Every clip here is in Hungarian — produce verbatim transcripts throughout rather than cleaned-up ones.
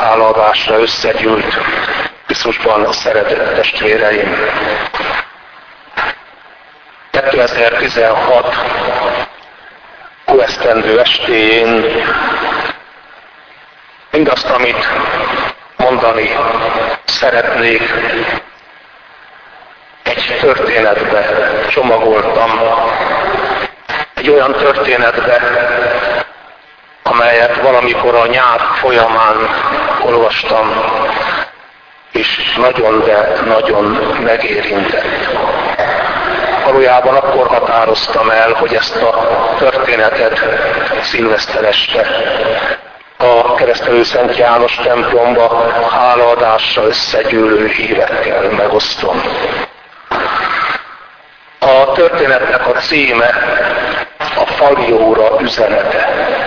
hálaadásra összegyűlt Krisztusban a szeretett testvéreim. kétezer-tizenhat óesztendő estéjén mindazt, amit mondani szeretnék, egy történetbe csomagoltam, egy olyan történetbe, amelyet valamikor a nyár folyamán olvastam, és nagyon, de nagyon megérintett. Valójában akkor határoztam el, hogy ezt a történetet szilveszter este a Keresztelő Szent János templomba hálaadásra összegyűlő hívekkel megosztom. A történetnek a címe a Falióra üzenete.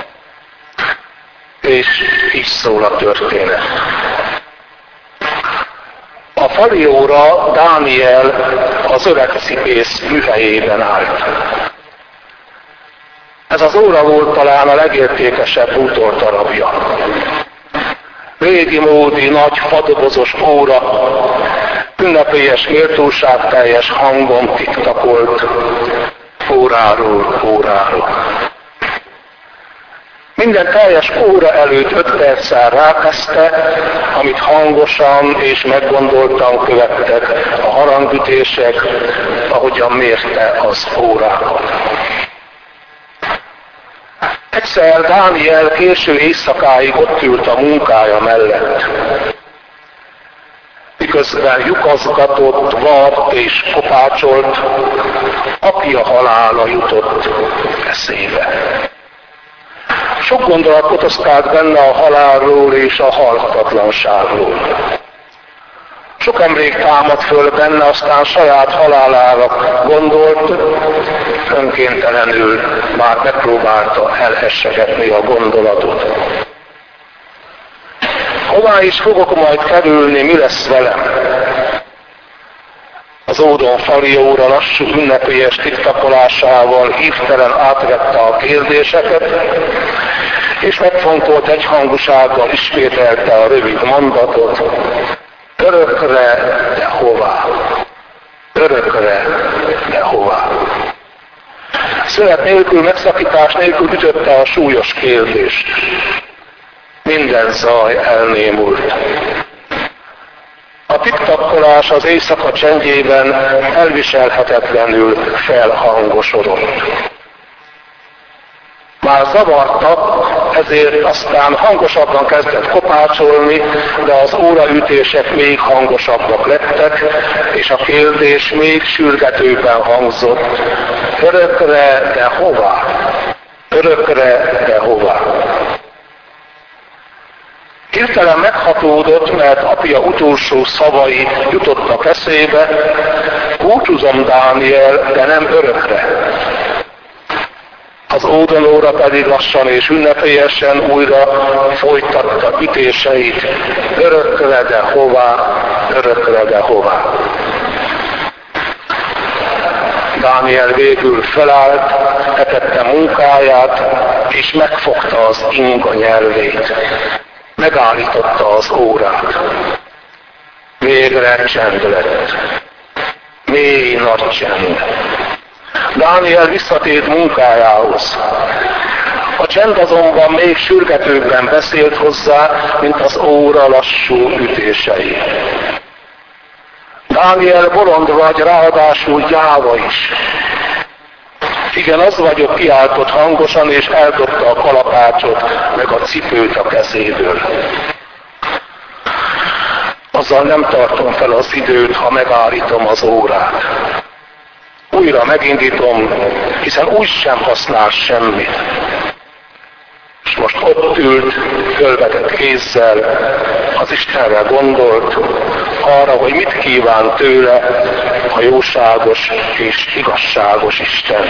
És így szól a történet. A Falióra Dániel az öreg cipész műhelyében állt. Ez az óra volt talán a legértékesebb bútordarabja. Régi módi, nagy, fadobozos óra, ünnepélyes, méltóságteljes hangon tiktakolt óráról óráról. Minden teljes óra előtt öt perccel rákezdte, amit hangosan és meggondoltan követtek a harangütések, ahogyan mérte az órákat. Egyszer Dániel késő éjszakáig ott ült a munkája mellett. Miközben lyukazgatott, vart és kopácsolt, apja halála jutott eszébe. Sok gondolat kotoszkált benne a halálról és a halhatatlanságról. Sok emlék támadt föl benne, aztán saját halálára gondolt, önkéntelenül már megpróbálta elhessegetni a gondolatot. Hová is fogok majd kerülni, mi lesz velem? Az ódon Falióra lassú ünnepélyes tiktakolásával hirtelen átvette a kérdéseket, és megfontolt egyhangúsággal ismételte a rövid mondatot: örökre, de hová? Örökre, de hová? Szünet nélkül, megszakítás nélkül ütötte a súlyos kérdést. Minden zaj elnémult. A tiktakkolás az éjszaka csendjében elviselhetetlenül felhangosodott. Már zavartak, ezért aztán hangosabban kezdett kopácsolni, de az óraütések még hangosabbak lettek, és a kérdés még sürgetőbben hangzott: örökre, de hová? Örökre, de hová? Hirtelen meghatódott, mert apja utolsó szavai jutottak eszébe: búcsúzom, Dániel, de nem örökre. Az ódonóra pedig lassan és ünnepélyesen újra folytatta ütéseit: örökre, de hová? Örökre, de hová? Dániel végül felállt, etette munkáját, és megfogta az inga nyelvét. Megállította az órát. Végre csend lett. Mély nagy csend. Dániel visszatért munkájához. A csend azonban még sürgetőbben beszélt hozzá, mint az óra lassú ütései. Dániel, bolond vagy, ráadásul gyáva is. Igen, az vagyok, kiáltott hangosan, és eldobta a kalapácsot, meg a cipőt a kezéből. Azzal nem tartom fel az időt, ha megállítom az órát. Újra megindítom, hiszen úgy sem használ semmit. És most ott ült, fölvetett kézzel, az Istenre gondolt, arra, hogy mit kíván tőle a jóságos és igazságos Isten.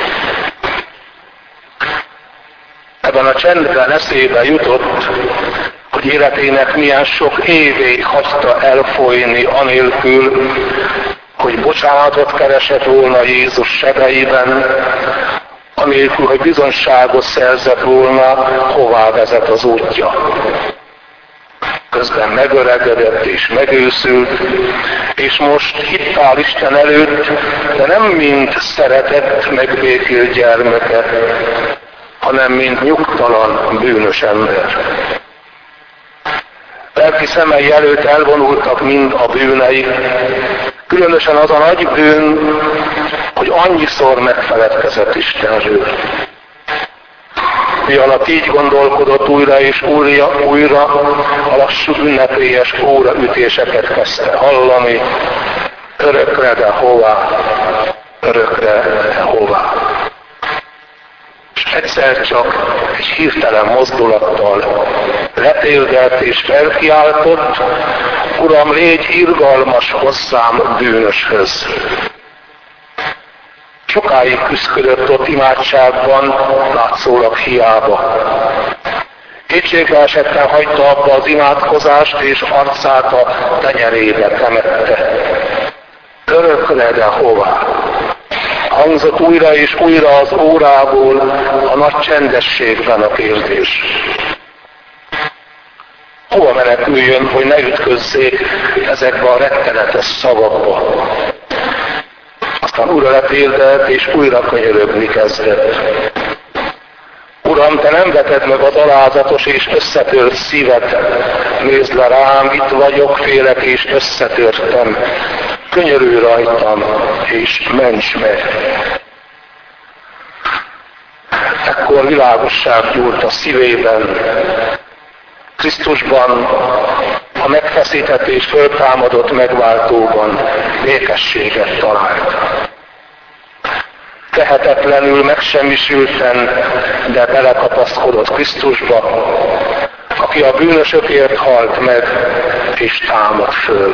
Ebben a csendben eszébe jutott, hogy életének milyen sok évig hagyta elfolyni anélkül, hogy bocsánatot keresett volna Jézus sebeiben, anélkül, hogy bizonyságot szerzett volna, hová vezet az útja. időközben megöregedett és megőszült, és most itt áll Isten előtt, de nem mint szeretett, megbékélt gyermeke, hanem mint nyugtalan, bűnös ember. Lelki szemei előtt elvonultak mind a bűnei, különösen az a nagy bűn, hogy annyiszor megfeledkezett Istenről. Mi alatt így gondolkodott újra és újra, újra a lassú ünnepélyes óraütéseket kezdte hallani, örökre, de hová, örökre, de hová. És egyszer csak egy hirtelen mozdulattal letérdelt és felkiáltott: Uram, légy irgalmas hozzám, bűnöshöz. Sokáig küszködött ott imádságban, látszólag hiába. Kétségbe esetten hagyta abba az imádkozást, és arcát a tenyerébe temette. Örökre, de hová? Hangzott újra és újra az órából a nagy csendességben a kérdés. Hova meneküljön, hogy ne ütközzék ezekbe a rettenetes szavakba? Aztán újra letérdelt, és újra könyörögni kezdett. Uram, te nem veted meg az alázatos és összetört szívet. Nézd le rám, itt vagyok, félek és összetörtem. Könyörülj rajtam, és ments meg. Ekkor világosság gyújt a szívében. Krisztusban, a megfeszített és föltámadott megváltóban békességet talált. Tehetetlenül megsemmisülten, de belekapaszkodott Krisztusba, aki a bűnösökért halt meg és támad föl.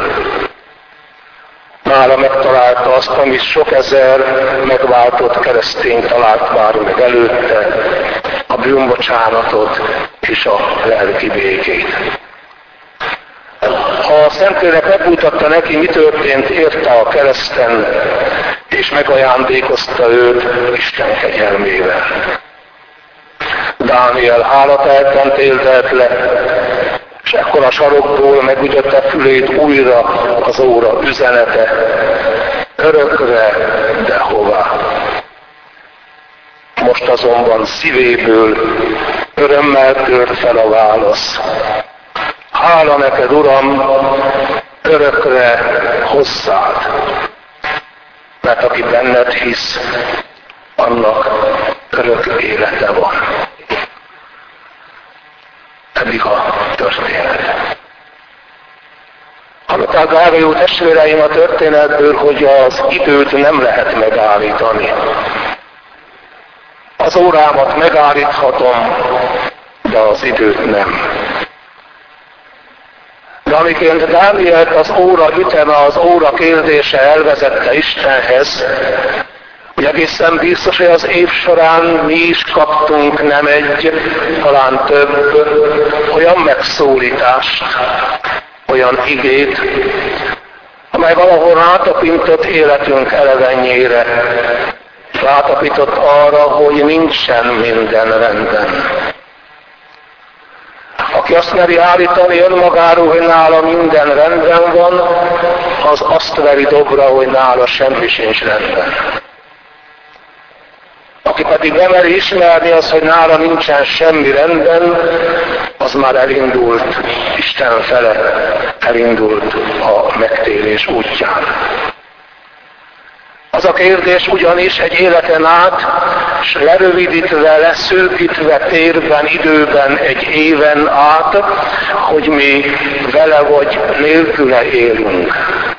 Nála megtalálta azt, amit sok ezer megváltott keresztény talált már meg előtte, a bűnbocsánatot és a lelki békét. Ha a Szentlélek megmutatta neki, mi történt érte a kereszten, és megajándékozta őt Isten kegyelmével. Dániel hálatelten térdelt le, és ekkor a sarokból megütötte fülét újra az óra üzenete. Örökre, de hová? Most azonban szívéből örömmel tört fel a válasz. Hála neked, Uram, örökre hozzád. Mert aki benned hisz, annak örök élete van. Eddig a történet. Hallották, drága jó testvéreim, a történetből, hogy az időt nem lehet megállítani. Az órámat megállíthatom, de az időt nem. De amiként Dánielt az óra üteme, az óra kérdése elvezette Istenhez, hogy egészen biztos, hogy az év során mi is kaptunk nem egy, talán több olyan megszólítást, olyan igét, amely valahol rátapintott életünk elevennyére, rátapított arra, hogy nincsen minden rendben. Aki azt meri állítani önmagáról, hogy nála minden rendben van, az azt veri dobra, hogy nála semmi sincs rendben. Aki pedig nem meri ismerni azt, hogy nála nincsen semmi rendben, az már elindult Isten fele, elindult a megtérés útján. Az a kérdés ugyanis egy életen át, és lerövidítve, leszűkítve térben, időben, egy éven át, hogy mi vele vagy nélküle élünk.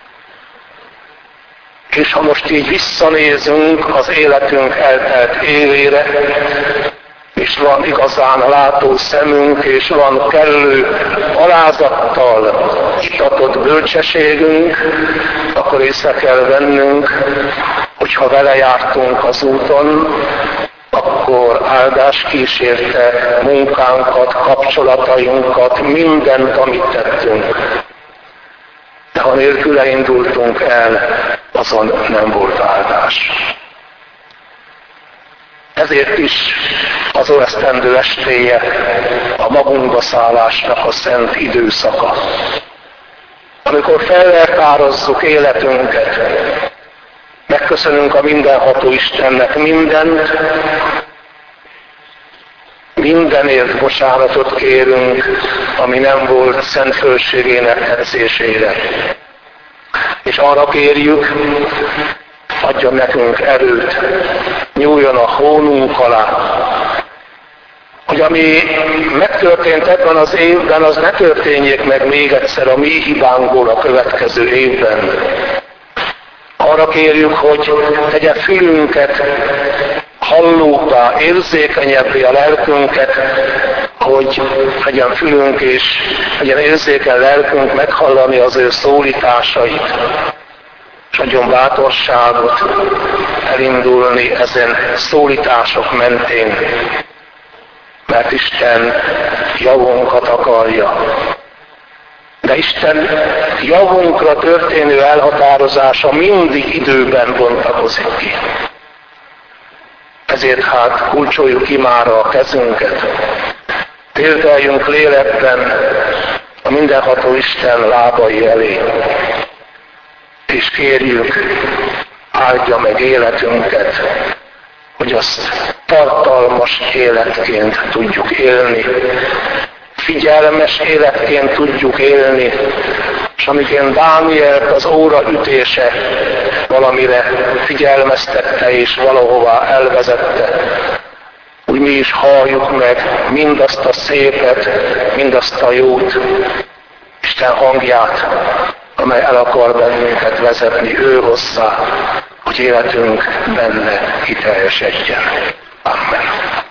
És ha most így visszanézünk az életünk eltelt évére, és van igazán látó szemünk, és van kellő alázattal itatott bölcsességünk, akkor észre kell vennünk, hogyha vele jártunk az úton, akkor áldás kísérte munkánkat, kapcsolatainkat, mindent, amit tettünk. De ha nélküle indultunk el, azon nem volt áldás. Ezért is az esztendő estéje, a magunkba szállásnak a szent időszaka. Amikor felleltározzuk életünket, megköszönünk a mindenható Istennek mindent, mindenért bocsánatot kérünk, ami nem volt szent fölségének tetszésére. És arra kérjük, adjon nekünk erőt, nyúljon a hónunk alá, hogy ami megtörtént ebben az évben, az ne történjék meg még egyszer a mi hibánkból a következő évben. Arra kérjük, hogy tegye fülünket hallóbbá, érzékenyebbé a lelkünket, hogy legyen fülünk és legyen érzéken lelkünk meghallani az ő szólításait, és adjon bátorságot elindulni ezen szólítások mentén, mert Isten javunkat akarja. De Isten javunkra történő elhatározása mindig időben bontakozik ki. Ezért hát kulcsoljuk imára a kezünket, térdeljünk lélekben a mindenható Isten lábai elé, és kérjük, áldja meg életünket, hogy azt tartalmas életként tudjuk élni, figyelmes életként tudjuk élni, és amiként Dánielt az óra ütése valamire figyelmeztette és valahová elvezette, úgy mi is halljuk meg mindazt a szépet, mindazt a jót, Isten hangját, amely el akar bennünket vezetni ő hozzá, hogy életünk benne kiteljesedjen. Amen.